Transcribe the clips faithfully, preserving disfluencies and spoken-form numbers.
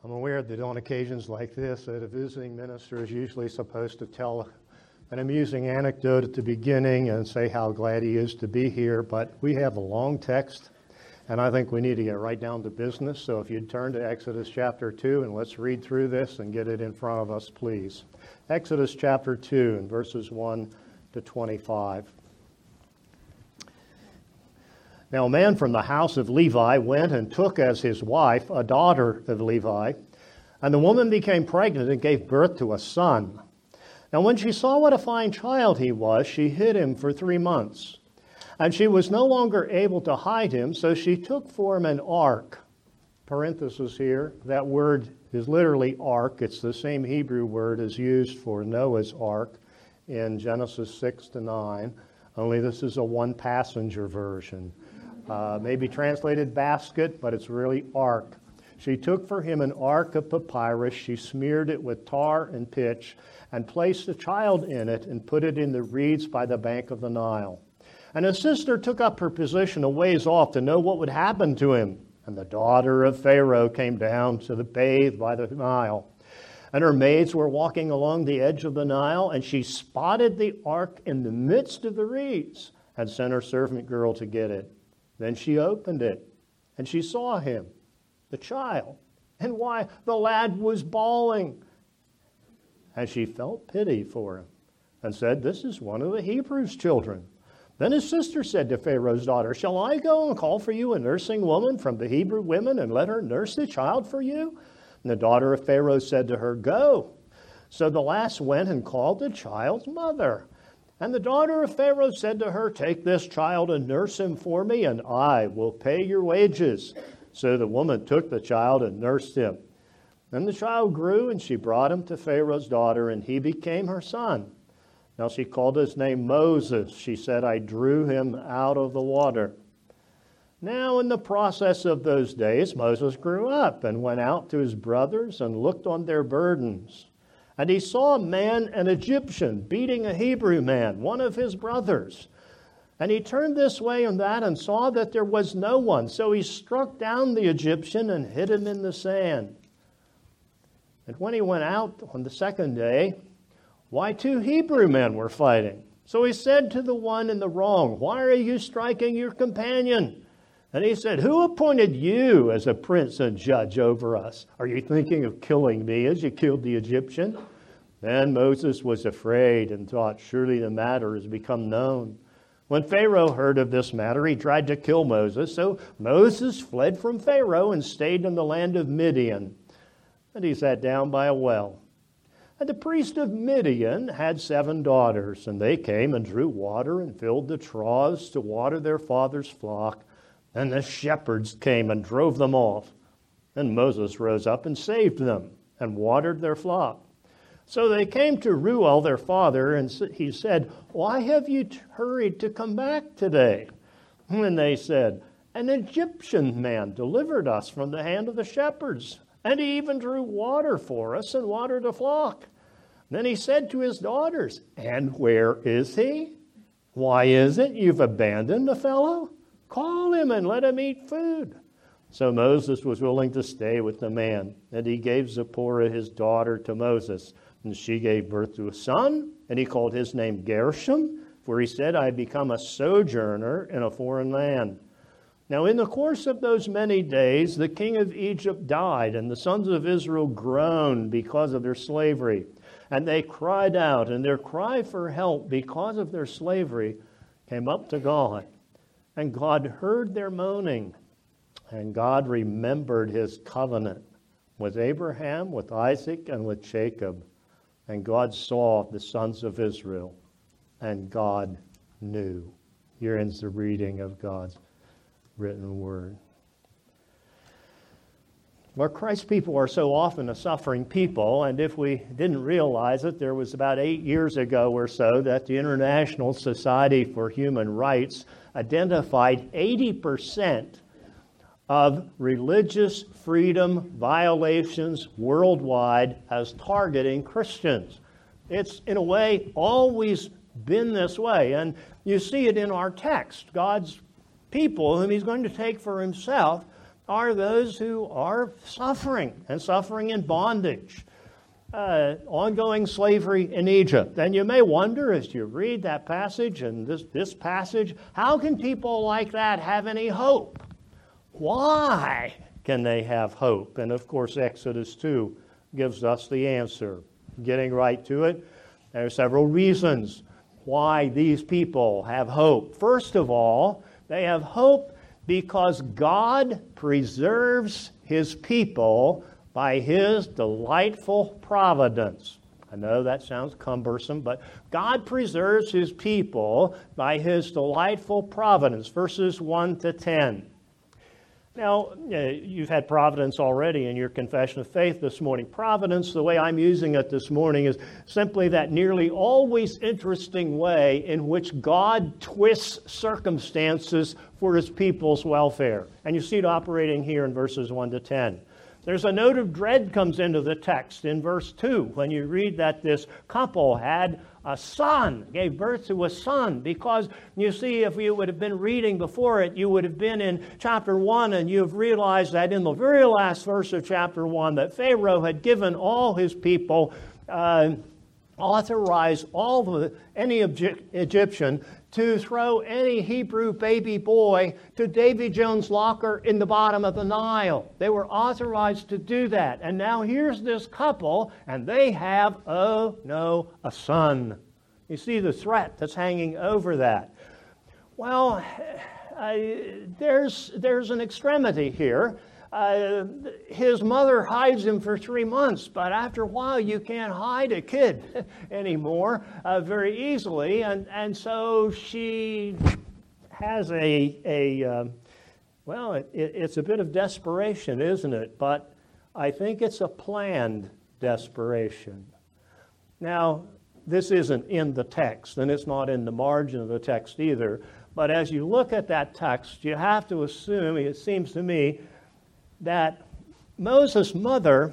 I'm aware that on occasions like this, that a visiting minister is usually supposed to tell an amusing anecdote at the beginning and say how glad he is to be here, but we have a long text, and I think we need to get right down to business. So if you'd turn to Exodus chapter two, and let's read through this and get it in front of us, please. Exodus chapter two, and verses one to twenty-five. Now a man from the house of Levi went and took as his wife a daughter of Levi, and the woman became pregnant and gave birth to a son. Now when she saw what a fine child he was, she hid him for three months. And she was no longer able to hide him, so she took for him an ark. Parenthesis here, that word is literally ark. It's the same Hebrew word as used for Noah's ark in Genesis six to nine, only this is a one-passenger version. Uh, maybe translated basket, but it's really ark. She took for him an ark of papyrus. She smeared it with tar and pitch and placed the child in it and put it in the reeds by the bank of the Nile. And his sister took up her position a ways off to know what would happen to him. And the daughter of Pharaoh came down to the bathe by the Nile. And her maids were walking along the edge of the Nile, and she spotted the ark in the midst of the reeds and sent her servant girl to get it. Then she opened it, and she saw him, the child, and why, the lad was bawling. And she felt pity for him and said, "This is one of the Hebrews' children." Then his sister said to Pharaoh's daughter, "Shall I go and call for you a nursing woman from the Hebrew women and let her nurse the child for you?" And the daughter of Pharaoh said to her, "Go." So the lass went and called the child's mother. And the daughter of Pharaoh said to her, "Take this child and nurse him for me, and I will pay your wages." So the woman took the child and nursed him. Then the child grew, and she brought him to Pharaoh's daughter, and he became her son. Now she called his name Moses. She said, "I drew him out of the water." Now in the process of those days, Moses grew up and went out to his brothers and looked on their burdens. And he saw a man, an Egyptian, beating a Hebrew man, one of his brothers. And he turned this way and that and saw that there was no one. So he struck down the Egyptian and hid him in the sand. And when he went out on the second day, why, two Hebrew men were fighting. So he said to the one in the wrong, "Why are you striking your companion?" And he said, "Who appointed you as a prince and judge over us? Are you thinking of killing me as you killed the Egyptian?" Then Moses was afraid and thought, "Surely the matter has become known." When Pharaoh heard of this matter, he tried to kill Moses. So Moses fled from Pharaoh and stayed in the land of Midian. And he sat down by a well. And the priest of Midian had seven daughters, and they came and drew water and filled the troughs to water their father's flock. And the shepherds came and drove them off. And Moses rose up and saved them and watered their flock. So they came to Reuel their father, and he said, "Why have you hurried to come back today?" And they said, "An Egyptian man delivered us from the hand of the shepherds, and he even drew water for us and watered the flock." Then he said to his daughters, "And where is he? Why is it you've abandoned the fellow? Call him and let him eat food." So Moses was willing to stay with the man, and he gave Zipporah his daughter to Moses. And she gave birth to a son, and he called his name Gershom, for he said, "I have become a sojourner in a foreign land." Now in the course of those many days, the king of Egypt died, and the sons of Israel groaned because of their slavery. And they cried out, and their cry for help because of their slavery came up to God. And God heard their moaning, and God remembered his covenant with Abraham, with Isaac, and with Jacob. And God saw the sons of Israel, and God knew. Here ends the reading of God's written word. Well, Christ's people are so often a suffering people, and if we didn't realize it, there was about eight years ago or so that the International Society for Human Rights identified eighty percent of religious freedom violations worldwide as targeting Christians. It's, in a way, always been this way, and you see it in our text. God's people, whom he's going to take for himself, are those who are suffering and suffering in bondage. Uh, ongoing slavery in Egypt. And you may wonder as you read that passage and this, this passage, how can people like that have any hope? Why can they have hope? And of course, Exodus two gives us the answer. Getting right to it, there are several reasons why these people have hope. First of all, they have hope because God preserves His people by His delightful providence. I know that sounds cumbersome, but God preserves His people by His delightful providence, verses one to ten. Now, you've had providence already in your confession of faith this morning. Providence, the way I'm using it this morning, is simply that nearly always interesting way in which God twists circumstances for His people's welfare. And you see it operating here in verses one to ten. There's a note of dread comes into the text in verse two when you read that this couple had a son, gave birth to a son, because you see, if you would have been reading before it, you would have been in chapter one and you've realized that in the very last verse of chapter one that Pharaoh had given all his people, uh, authorized all the any Egyptian to throw any Hebrew baby boy to Davy Jones' locker in the bottom of the Nile. They were authorized to do that. And now here's this couple, and they have, oh no, a son. You see the threat that's hanging over that. Well, uh, there's, there's an extremity here. Uh, his mother hides him for three months, but after a while you can't hide a kid anymore uh, very easily, and, and so she has a, a uh, well, it, it's a bit of desperation, isn't it? But I think it's a planned desperation. Now, this isn't in the text, and it's not in the margin of the text either, but as you look at that text, you have to assume, it seems to me, that Moses' mother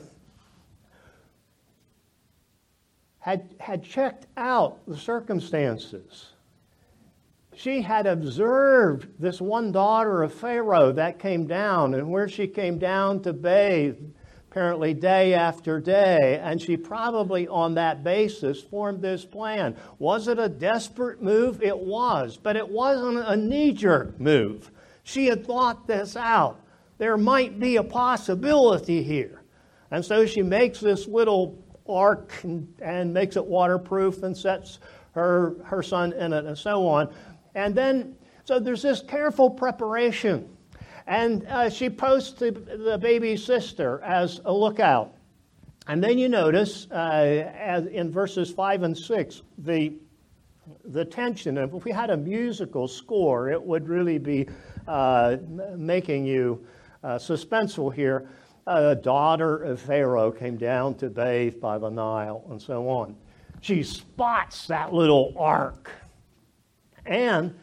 had, had checked out the circumstances. She had observed this one daughter of Pharaoh that came down, and where she came down to bathe, apparently day after day, and she probably on that basis formed this plan. Was it a desperate move? It was, but it wasn't a knee-jerk move. She had thought this out. There might be a possibility here. And so she makes this little ark and, and makes it waterproof and sets her, her son in it and so on. And then, so there's this careful preparation. And uh, she posts the, the baby's sister as a lookout. And then you notice uh, as in verses five and six, the, the tension. And if we had a musical score, it would really be uh, making you Uh, suspenseful here. A daughter of Pharaoh came down to bathe by the Nile, and so on. She spots that little ark and,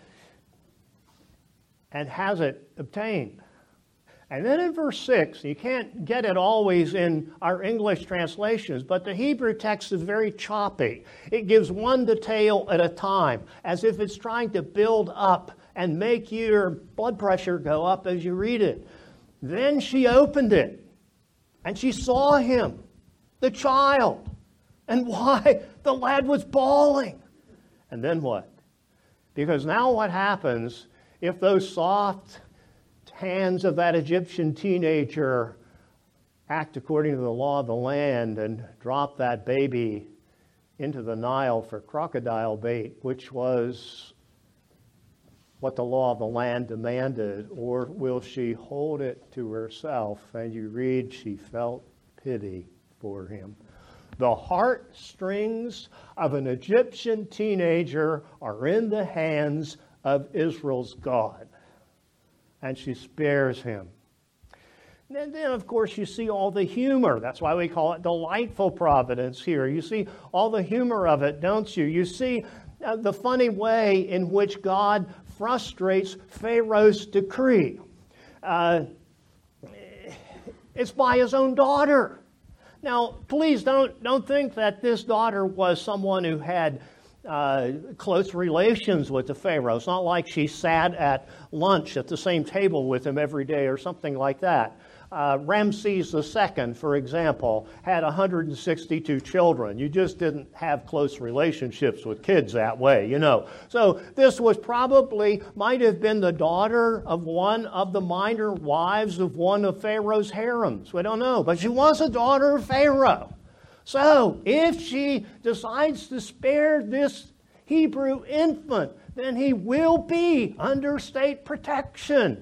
and has it obtained. And then in verse six, you can't get it always in our English translations, but the Hebrew text is very choppy. It gives one detail at a time, as if it's trying to build up and make your blood pressure go up as you read it. Then she opened it, and she saw him, the child. And why? The lad was bawling. And then what? Because now what happens if those soft hands of that Egyptian teenager act according to the law of the land and drop that baby into the Nile for crocodile bait, which was what the law of the land demanded? Or will she hold it to herself? And you read, she felt pity for him. The heartstrings of an Egyptian teenager are in the hands of Israel's God. And she spares him. And then, of course, you see all the humor. That's why we call it delightful providence here. You see all the humor of it, don't you? You see uh, the funny way in which God frustrates Pharaoh's decree. Uh, it's by his own daughter. Now, please don't, don't think that this daughter was someone who had uh, close relations with the Pharaoh. It's not like she sat at lunch at the same table with him every day or something like that. Uh, Ramses the Second, for example, had one hundred sixty-two children. You just didn't have close relationships with kids that way, you know. So this was probably, might have been the daughter of one of the minor wives of one of Pharaoh's harems. We don't know, but she was a daughter of Pharaoh. So if she decides to spare this Hebrew infant, then he will be under state protection.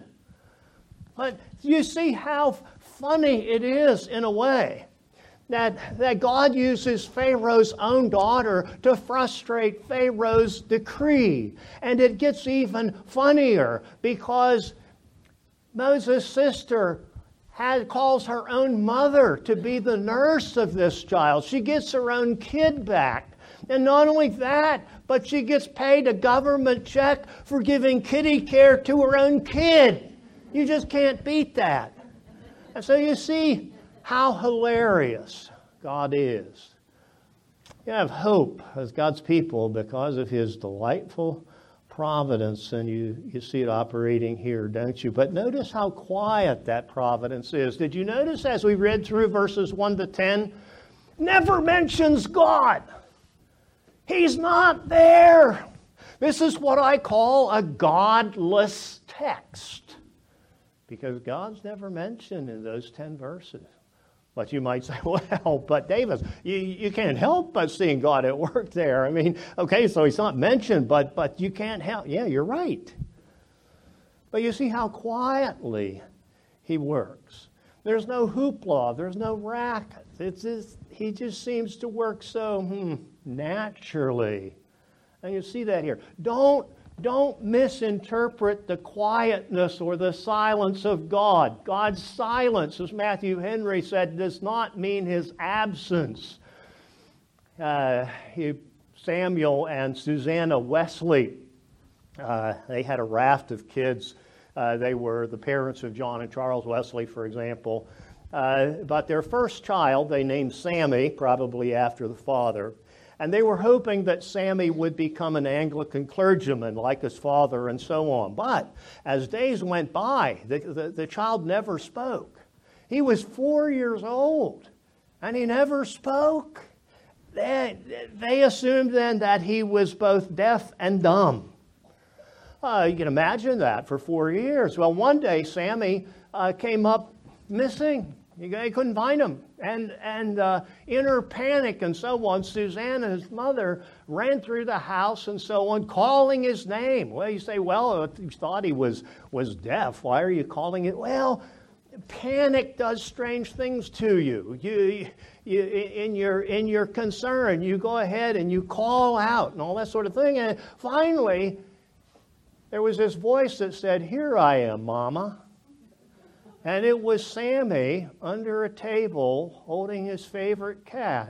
But you see how funny it is in a way that, that God uses Pharaoh's own daughter to frustrate Pharaoh's decree. And it gets even funnier because Moses' sister had, calls her own mother to be the nurse of this child. She gets her own kid back. And not only that, but she gets paid a government check for giving kiddie care to her own kid. You just can't beat that. And so you see how hilarious God is. You have hope as God's people because of His delightful providence, and you, you see it operating here, don't you? But notice how quiet that providence is. Did you notice as we read through verses one to ten? Never mentions God. He's not there. This is what I call a godless text. Because God's never mentioned in those ten verses. But you might say, well, but David, you, you can't help but seeing God at work there. I mean, okay, so He's not mentioned, but, but you can't help. Yeah, you're right. But you see how quietly He works. There's no hoopla. There's no racket. It's just, He just seems to work so hmm, naturally. And you see that here. Don't Don't misinterpret the quietness or the silence of God. God's silence, as Matthew Henry said, does not mean His absence. Uh, he, Samuel and Susanna Wesley, uh, they had a raft of kids. Uh, they were the parents of John and Charles Wesley, for example. Uh, but their first child, they named Sammy, probably after the father. And they were hoping that Sammy would become an Anglican clergyman like his father and so on. But as days went by, the, the, the child never spoke. He was four years old, and he never spoke. They, they assumed then that he was both deaf and dumb. Uh, you can imagine that for four years. Well, one day Sammy uh, came up missing. They couldn't find him. And, and uh, in her panic and so on, Susanna, his mother, ran through the house and so on, calling his name. Well, you say, well, you thought he was, was deaf. Why are you calling it? Well, panic does strange things to you. You, you in, your, in your concern, you go ahead and you call out and all that sort of thing. And finally, there was this voice that said, "Here I am, Mama." And it was Sammy under a table holding his favorite cat.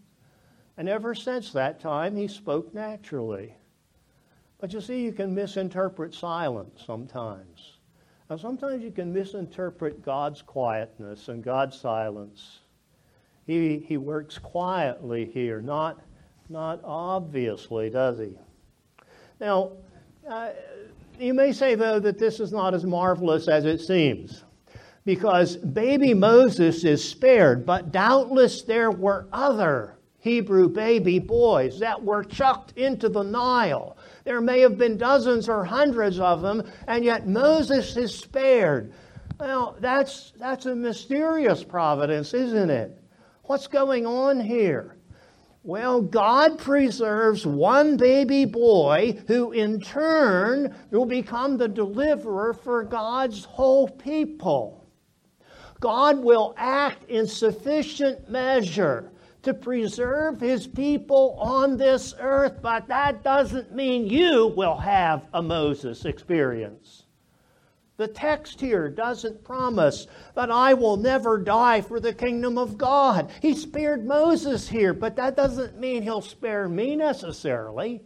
And ever since that time, he spoke naturally. But you see, you can misinterpret silence sometimes. Now, sometimes you can misinterpret God's quietness and God's silence. He, he works quietly here, not, not obviously, does he? Now, uh, you may say, though, that this is not as marvelous as it seems. Because baby Moses is spared, but doubtless there were other Hebrew baby boys that were chucked into the Nile. There may have been dozens or hundreds of them, and yet Moses is spared. Well, that's, that's a mysterious providence, isn't it? What's going on here? Well, God preserves one baby boy who in turn will become the deliverer for God's whole people. God will act in sufficient measure to preserve His people on this earth, but that doesn't mean you will have a Moses experience. The text here doesn't promise that I will never die for the kingdom of God. He spared Moses here, but that doesn't mean He'll spare me necessarily.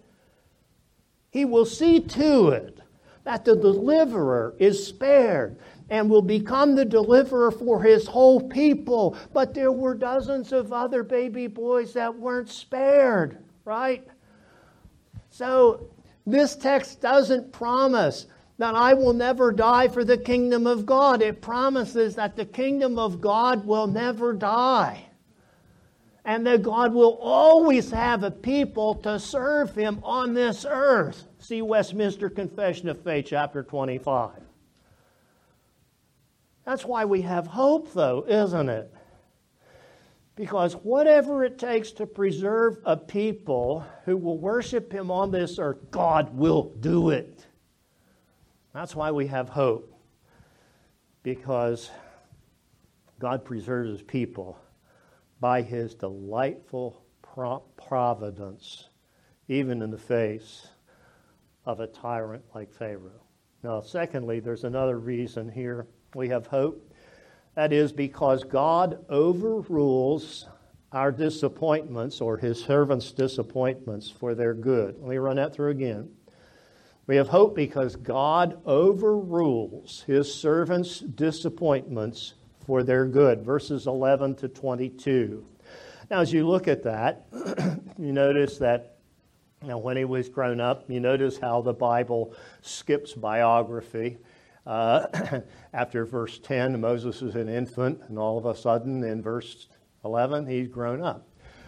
He will see to it that the deliverer is spared and will become the deliverer for His whole people. But there were dozens of other baby boys that weren't spared, right? So this text doesn't promise that I will never die for the kingdom of God. It promises that the kingdom of God will never die. And that God will always have a people to serve Him on this earth. See Westminster Confession of Faith, chapter twenty-five. That's why we have hope, though, isn't it? Because whatever it takes to preserve a people who will worship Him on this earth, God will do it. That's why we have hope. Because God preserves His people by His delightful providence, even in the face of a tyrant like Pharaoh. Now, secondly, there's another reason here we have hope. That is because God overrules our disappointments or His servants' disappointments for their good. Let me run that through again. We have hope because God overrules His servants' disappointments for their good. Verses eleven to twenty-two. Now, as you look at that, you notice that now when he was grown up, you notice how the Bible skips biography. Uh, after verse ten, Moses is an infant, and all of a sudden in verse eleven, he's grown up.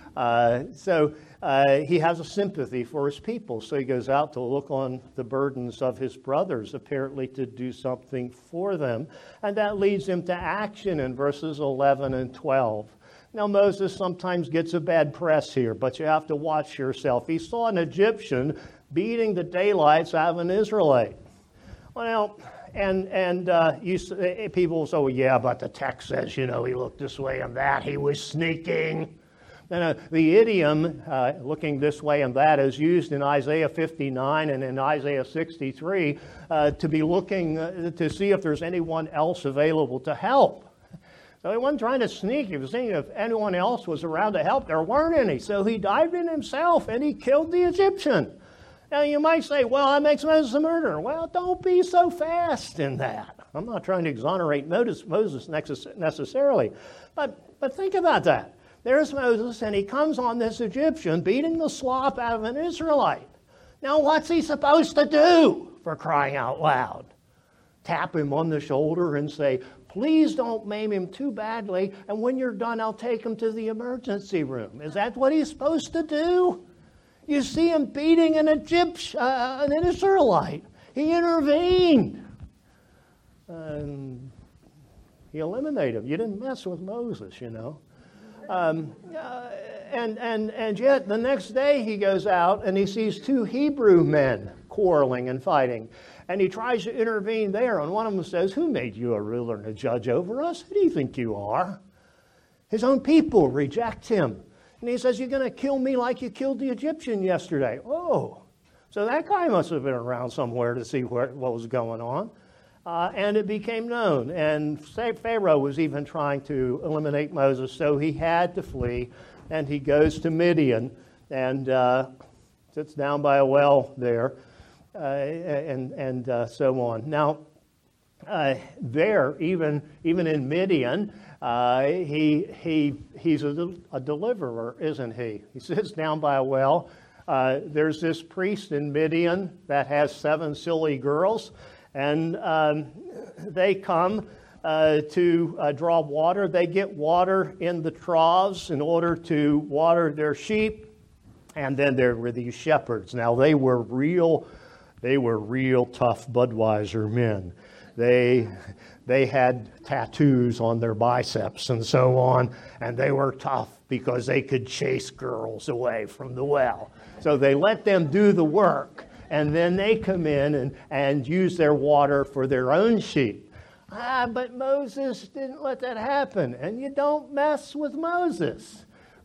Uh, so uh, he has a sympathy for his people, so he goes out to look on the burdens of his brothers, apparently to do something for them. And that leads him to action in verses eleven and twelve. Now, Moses sometimes gets a bad press here, but you have to watch yourself. He saw an Egyptian beating the daylights out of an Israelite. Well, and and uh, you, people will say, well, yeah, but the text says, you know, he looked this way and that. He was sneaking. And, uh, the idiom, uh, looking this way and that, is used in Isaiah fifty-nine and in Isaiah sixty-three uh, to be looking uh, to see if there's anyone else available to help. So he wasn't trying to sneak. He was seeing if anyone else was around to help. There weren't any. So he dived in himself and he killed the Egyptian. Now you might say, well, that makes Moses a murderer. Well, don't be so fast in that. I'm not trying to exonerate Moses necessarily. But, but think about that. There's Moses, and he comes on this Egyptian beating the slop out of an Israelite. Now, what's he supposed to do, for crying out loud? Tap him on the shoulder and say, please don't maim him too badly, and when you're done, I'll take him to the emergency room. Is that what he's supposed to do? You see him beating an Egyptian, uh, an Israelite. He intervened. And he eliminated him. You didn't mess with Moses, you know. Um, uh, and, and, and yet the next day he goes out and he sees two Hebrew men quarreling and fighting. And he tries to intervene there. And one of them says, who made you a ruler and a judge over us? Who do you think you are? His own people reject him. And he says, you're going to kill me like you killed the Egyptian yesterday. Oh, so that guy must have been around somewhere to see where, what was going on. Uh, and it became known. And Pharaoh was even trying to eliminate Moses, so he had to flee. And he goes to Midian and uh, sits down by a well there, uh, and, and uh, so on. Now, uh, there, even, even in Midian, Uh, he he he's a, a deliverer, isn't he? He sits down by a well. Uh, there's this priest in Midian that has seven silly girls, and um, they come uh, to uh, draw water. They get water in the troughs in order to water their sheep, and then there were these shepherds. Now they were real, they were real tough Budweiser men. They they had tattoos on their biceps and so on, and they were tough because they could chase girls away from the well. So they let them do the work, and then they come in and, and use their water for their own sheep. Ah, but Moses didn't let that happen, and you don't mess with Moses.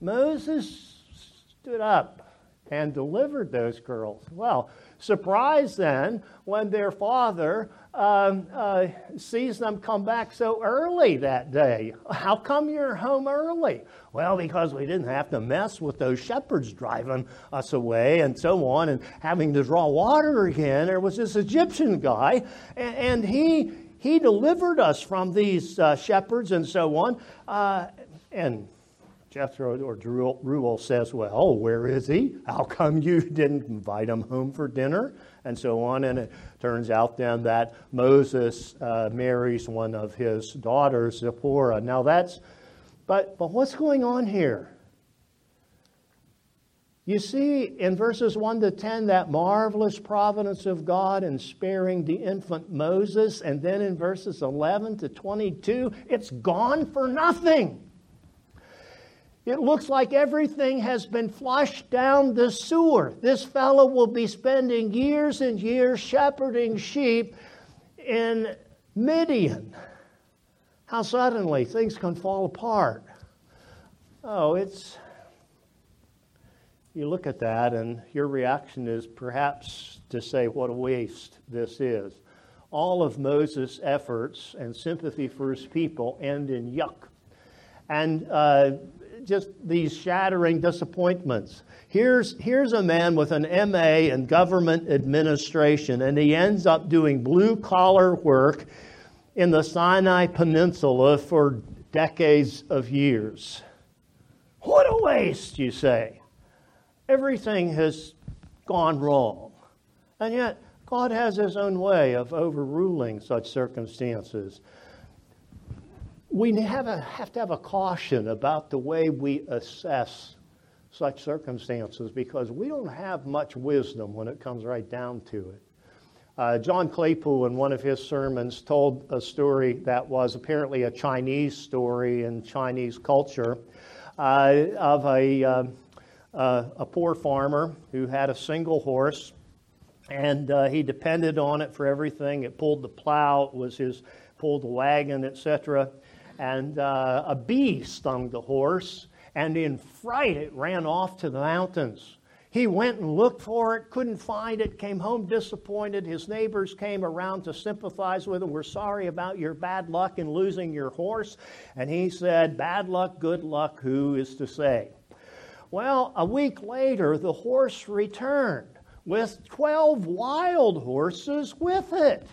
Moses stood up and delivered those girls. Well, surprised then when their father um, uh, sees them come back so early that day. How come you're home early? Well, because we didn't have to mess with those shepherds driving us away and so on and having to draw water again. There was this Egyptian guy, and, and he he delivered us from these uh, shepherds and so on. Uh, and Jethro or Reuel says, well, where is he? How come you didn't invite him home for dinner? And so on. And it turns out then that Moses uh, marries one of his daughters, Zipporah. Now that's, but, but what's going on here? You see in verses one to ten that marvelous providence of God in sparing the infant Moses. And then in verses eleven to twenty-two, it's gone for nothing. It looks like everything has been flushed down the sewer. This fellow will be spending years and years shepherding sheep in Midian. How suddenly things can fall apart. Oh, it's... You look at that and your reaction is perhaps to say what a waste this is. All of Moses' efforts and sympathy for his people end in yuck. And uh, just these shattering disappointments. Here's, here's a man with an M A in government administration, and he ends up doing blue-collar work in the Sinai Peninsula for decades of years. What a waste, you say. Everything has gone wrong. And yet, God has his own way of overruling such circumstances. We have, a, have to have a caution about the way we assess such circumstances because we don't have much wisdom when it comes right down to it. Uh, John Claypool, in one of his sermons, told a story that was apparently a Chinese story in Chinese culture uh, of a, uh, uh, a poor farmer who had a single horse, and uh, he depended on it for everything. It pulled the plow, it was his pulled the wagon, et cetera. And uh, a bee stung the horse, and in fright it ran off to the mountains. He went and looked for it, couldn't find it, came home disappointed. His neighbors came around to sympathize with him. We're sorry about your bad luck in losing your horse. And he said, bad luck, good luck, who is to say? Well, a week later, the horse returned with twelve wild horses with it.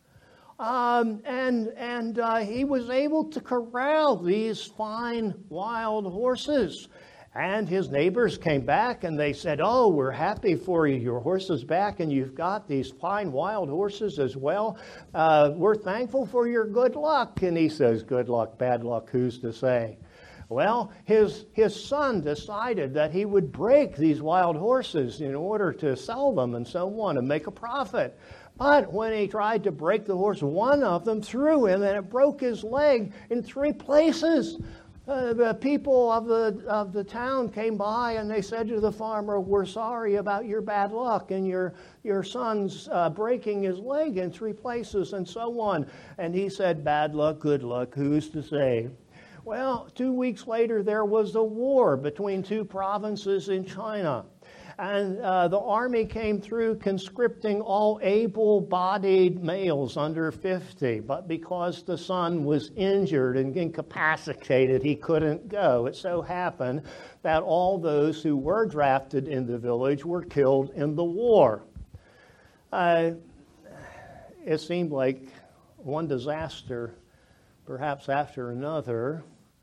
Um, and and uh, he was able to corral these fine wild horses. And his neighbors came back and they said, oh, we're happy for you. Your horse is back and you've got these fine wild horses as well. Uh, we're thankful for your good luck. And he says, good luck, bad luck, who's to say? Well, his, his son decided that he would break these wild horses in order to sell them and so on and make a profit. But when he tried to break the horse, one of them threw him and it broke his leg in three places. Uh, the people of the of the town came by and they said to the farmer, we're sorry about your bad luck and your, your son's uh, breaking his leg in three places and so on. And he said, bad luck, good luck, who's to say? Well, two weeks later, there was a war between two provinces in China. And uh, the army came through conscripting all able-bodied males under fifty. But because the son was injured and incapacitated, he couldn't go. It so happened that all those who were drafted in the village were killed in the war. Uh, it seemed like one disaster, perhaps after another,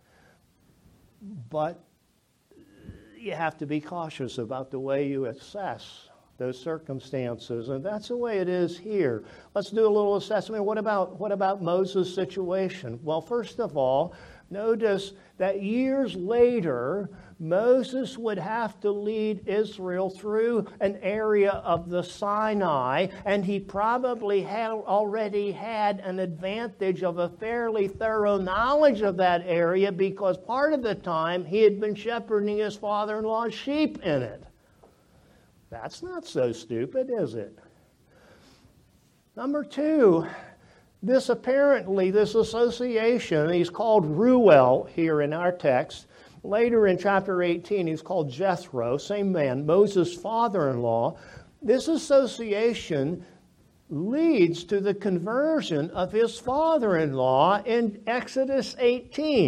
but you have to be cautious about the way you assess those circumstances, and that's the way it is here. Let's do a little assessment. What about what about Moses' situation? Well, first of all, notice that years later, Moses would have to lead Israel through an area of the Sinai, and he probably had already had an advantage of a fairly thorough knowledge of that area because part of the time he had been shepherding his father-in-law's sheep in it. That's not so stupid, is it? Number two, this apparently, this association, he's called Reuel here in our text. Later in chapter eighteen, he's called Jethro, same man, Moses' father-in-law. This association leads to the conversion of his father-in-law in Exodus eighteen.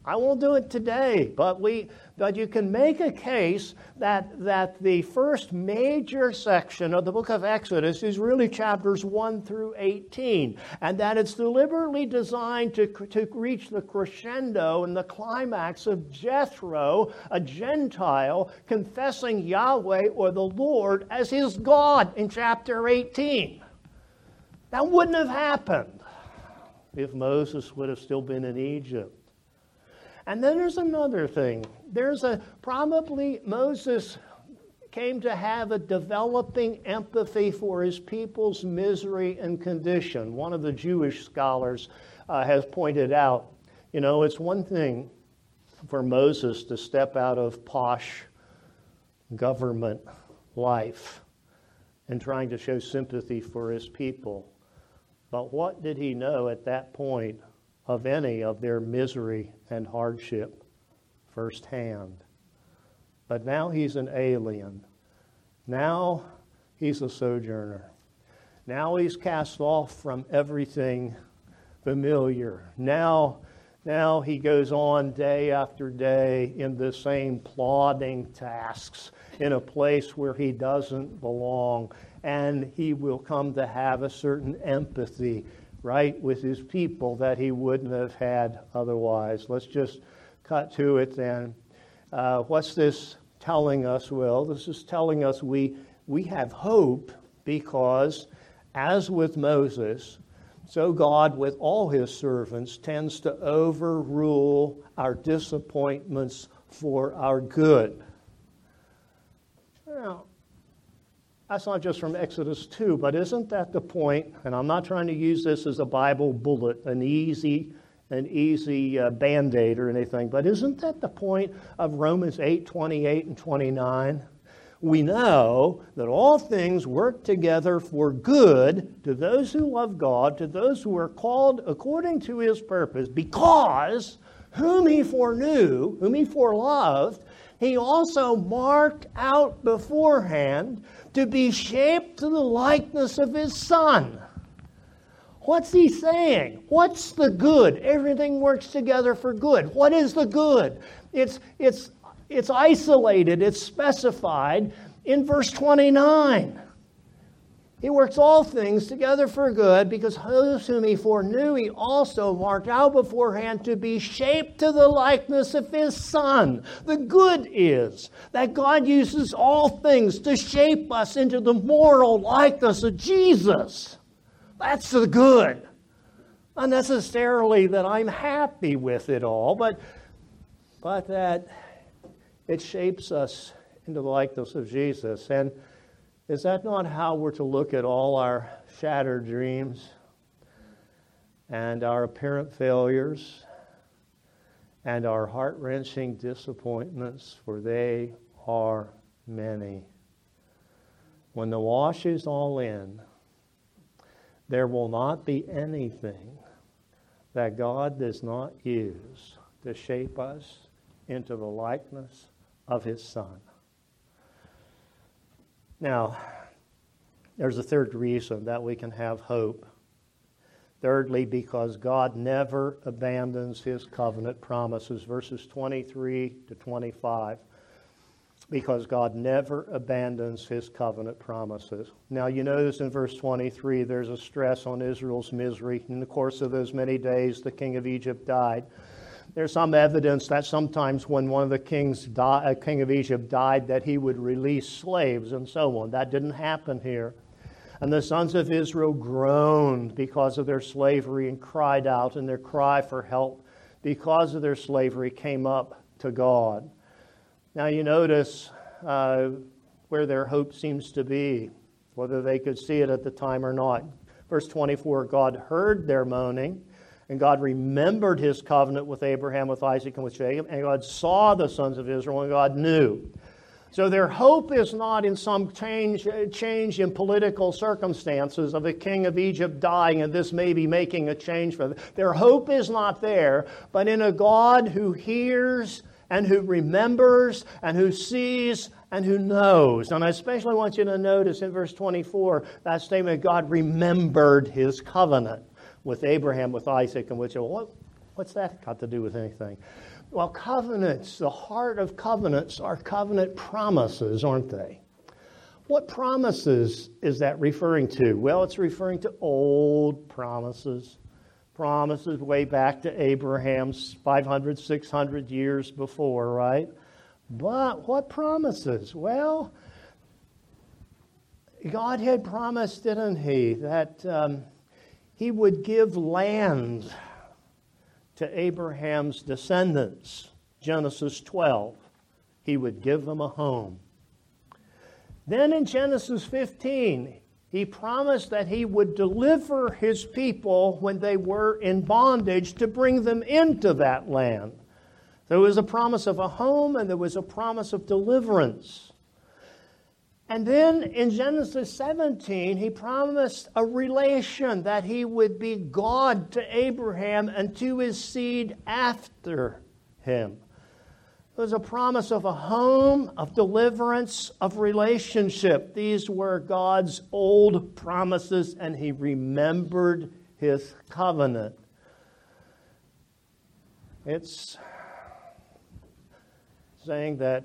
I won't do it today, but we but you can make a case that that the first major section of the book of Exodus is really chapters one through eighteen, and that it's deliberately designed to, to reach the crescendo and the climax of Jethro, a Gentile, confessing Yahweh or the Lord as his God in chapter eighteen. That wouldn't have happened if Moses would have still been in Egypt. And then there's another thing. There's a, probably Moses came to have a developing empathy for his people's misery and condition. One of the Jewish scholars uh, has pointed out, you know, it's one thing for Moses to step out of posh government life and trying to show sympathy for his people. But what did he know at that point of any of their misery and hardship firsthand? But now he's an alien. Now he's a sojourner. Now he's cast off from everything familiar. Now, now he goes on day after day in the same plodding tasks in a place where he doesn't belong. And he will come to have a certain empathy, right, with his people that he wouldn't have had otherwise. Let's just cut to it then. Uh, what's this telling us? Well, this is telling us we we have hope because, as with Moses, so God with all his servants tends to overrule our disappointments for our good. Now, that's not just from Exodus two, but isn't that the point? And I'm not trying to use this as a Bible bullet, an easy, an easy uh, Band-Aid or anything, but isn't that the point of Romans eight, twenty-eight and twenty-nine? We know that all things work together for good to those who love God, to those who are called according to his purpose, because whom he foreknew, whom he foreloved, he also marked out beforehand to be shaped to the likeness of his Son. What's he saying? What's the good? Everything works together for good. What is the good? It's, it's, it's isolated, it's specified in verse twenty-nine. He works all things together for good because those whom he foreknew he also marked out beforehand to be shaped to the likeness of his Son. The good is that God uses all things to shape us into the moral likeness of Jesus. That's the good. Not necessarily that I'm happy with it all, but, but that it shapes us into the likeness of Jesus. And is that not how we're to look at all our shattered dreams and our apparent failures and our heart-wrenching disappointments, for they are many? When the wash is all in, there will not be anything that God does not use to shape us into the likeness of his Son. Now, there's a third reason that we can have hope. Thirdly, because God never abandons his covenant promises. Verses twenty-three to twenty-five. Because God never abandons his covenant promises. Now, you notice in verse twenty-three, there's a stress on Israel's misery. In the course of those many days, the king of Egypt died. There's some evidence that sometimes when one of the kings, di- uh, king of Egypt died, that he would release slaves and so on. That didn't happen here. And the sons of Israel groaned because of their slavery and cried out, and their cry for help because of their slavery came up to God. Now you notice uh, where their hope seems to be, whether they could see it at the time or not. Verse twenty-four, God heard their moaning, and God remembered his covenant with Abraham, with Isaac, and with Jacob, and God saw the sons of Israel, and God knew. So their hope is not in some change, change in political circumstances of a king of Egypt dying and this may be making a change for them. Their hope is not there, but in a God who hears and who remembers and who sees and who knows. And I especially want you to notice in verse twenty-four that statement, God remembered his covenant with Abraham, with Isaac, and with Jacob. What, what's that got to do with anything? Well, covenants, the heart of covenants are covenant promises, aren't they? What promises is that referring to? Well, it's referring to old promises. Promises way back to Abraham's five hundred, six hundred years before, right? But what promises? Well, God had promised, didn't He, that um, He would give land to Abraham's descendants. Genesis twelve. He would give them a home. Then in Genesis fifteen, He promised that He would deliver His people when they were in bondage to bring them into that land. There was a promise of a home and there was a promise of deliverance. And then in Genesis seventeen, He promised a relation, that He would be God to Abraham and to his seed after him. There was a promise of a home, of deliverance, of relationship. These were God's old promises, and He remembered His covenant. It's saying that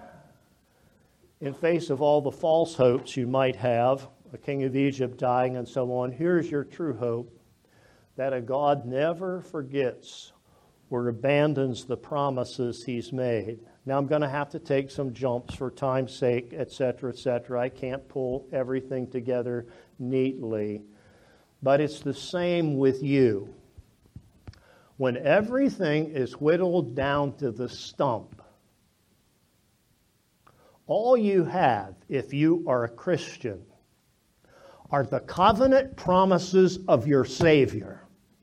in face of all the false hopes you might have, a king of Egypt dying and so on, here's your true hope, that a God never forgets or abandons the promises He's made. Now I'm going to have to take some jumps for time's sake, et cetera, et cetera. I can't pull everything together neatly. But it's the same with you. When everything is whittled down to the stump, all you have, if you are a Christian, are the covenant promises of your Savior.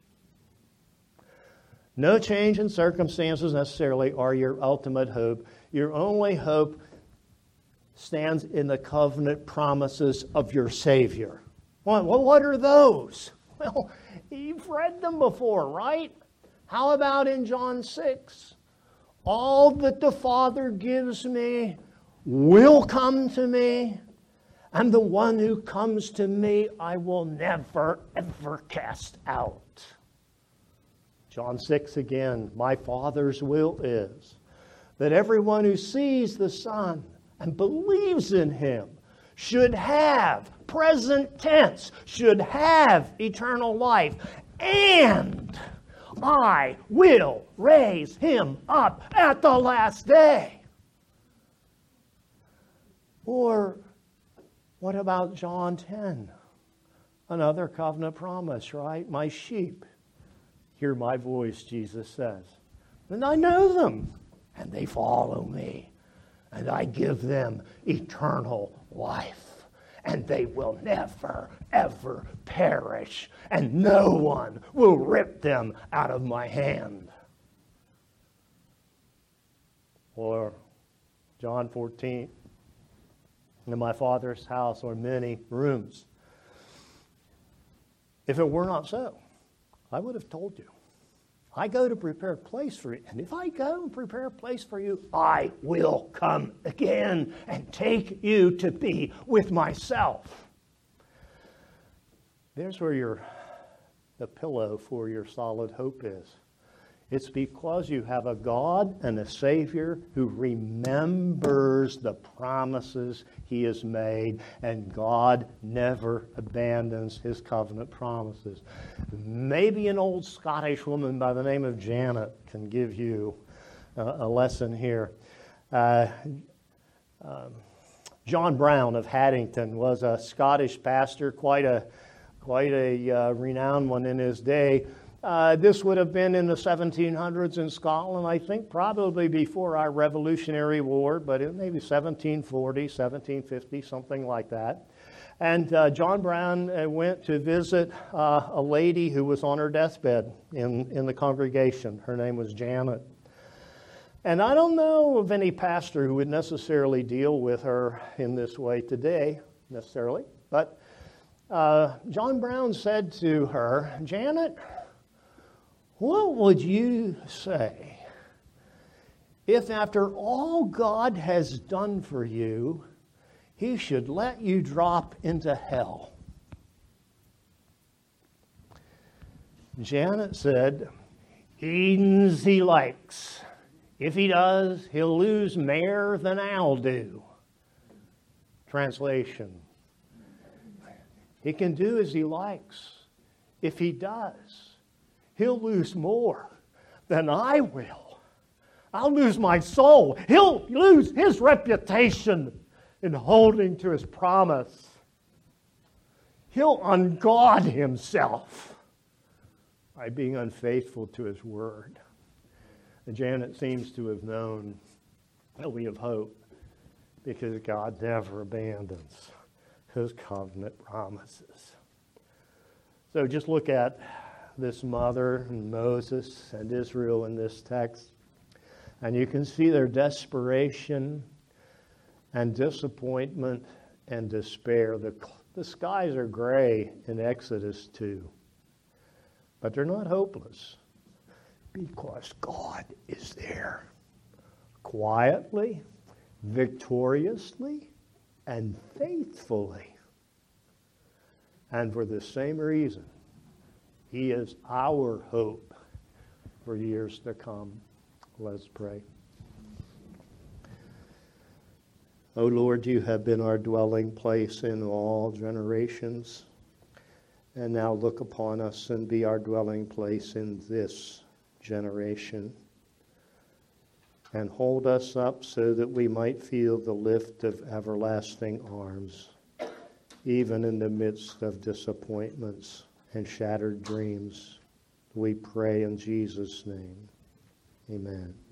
No change in circumstances necessarily are your ultimate hope. Your only hope stands in the covenant promises of your Savior. Well, what are those? Well, you've read them before, right? How about in John six? All that the Father gives me will come to me, and the one who comes to me I will never, ever cast out. John six again, my Father's will is that everyone who sees the Son and believes in Him should have, present tense, should have eternal life, and I will raise him up at the last day. Or what about John ten? Another covenant promise, right? My sheep hear my voice, Jesus says. And I know them, and they follow me. And I give them eternal life. And they will never, ever perish. And no one will rip them out of my hand. Or John fourteen. In my Father's house are many rooms. If it were not so, I would have told you. I go to prepare a place for you. And if I go and prepare a place for you, I will come again and take you to be with myself. There's where your the pillow for your solid hope is. It's because you have a God and a Savior who remembers the promises He has made, and God never abandons His covenant promises. Maybe an old Scottish woman by the name of Janet can give you uh, a lesson here. Uh, um, John Brown of Haddington was a Scottish pastor, quite a, quite a uh, renowned one in his day. Uh, this would have been in the seventeen hundreds in Scotland, I think, probably before our Revolutionary War, but it may be seventeen forty, seventeen fifty, something like that. And uh, John Brown uh, went to visit uh, a lady who was on her deathbed in, in the congregation. Her name was Janet. And I don't know of any pastor who would necessarily deal with her in this way today, necessarily. But uh, John Brown said to her, Janet, what would you say if after all God has done for you, He should let you drop into hell? Janet said, Eden's He likes. If he does, he'll lose more than I'll do. Translation. He can do as he likes. If he does, he'll lose more than I will. I'll lose my soul. He'll lose his reputation in holding to his promise. He'll ungod himself by being unfaithful to his word. And Janet seems to have known that we have hope because God never abandons his covenant promises. So just look at this mother and Moses and Israel in this text, and you can see their desperation and disappointment and despair. The, the skies are gray in Exodus two, but they're not hopeless because God is there, quietly, victoriously, and faithfully. And for the same reason, he is our hope for years to come. Let's pray. O Lord, you have been our dwelling place in all generations. And now look upon us and be our dwelling place in this generation. And hold us up so that we might feel the lift of everlasting arms, even in the midst of disappointments and shattered dreams. We pray in Jesus' name. Amen.